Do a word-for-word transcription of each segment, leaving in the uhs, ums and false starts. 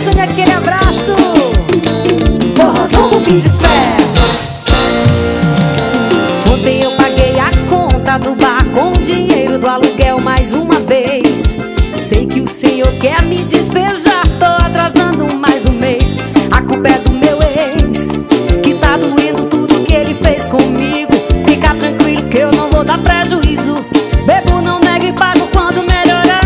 Júnior, aquele abraço. Forrozão com pin de fé. Ontem eu paguei a conta do bar com o dinheiro do aluguel mais uma vez. Sei que o senhor quer me despejar, tô atrasando mais um mês. A culpa é do meu ex, que tá doendo tudo que ele fez comigo. Fica tranquilo que eu não vou dar prejuízo. Bebo, não nego e pago quando melhorar.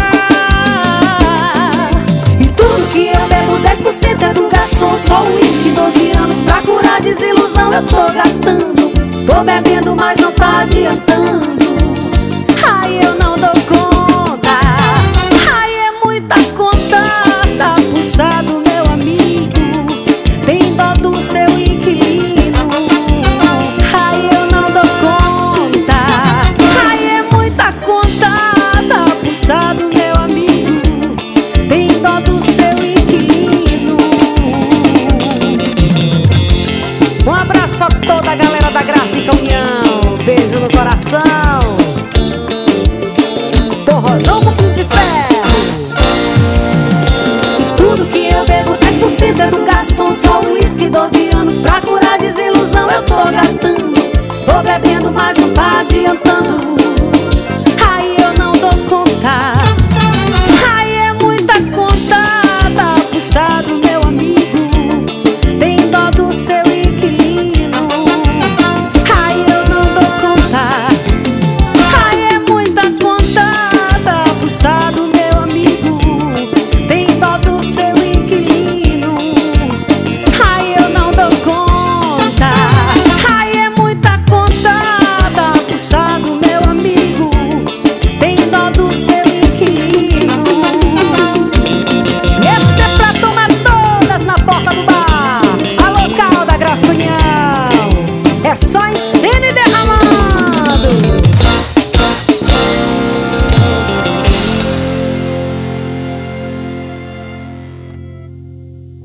E tudo que eu bebo, dez por cento é do garçom. Só uísque, doze anos pra curar desilusão eu tô gastando. Tô bebendo, mas não tá adiantando. Ai, eu não dou conta. Ai, é muita conta. Tá puxado, meu amigo. Tem dó do seu inquilino. Ai, eu não dou conta. Ai, é muita conta. Tá puxado, meu amigo. Tem dó do seu inquilino. Um abraço a toda a galera da Gráfica União. Beijo no coração. Forrozão com pin de ferro. E tudo que eu bebo, dez por cento é do garçom. Só uísque, doze anos pra curar desilusão eu tô gastando. Tô bebendo, mas não tá adiantando.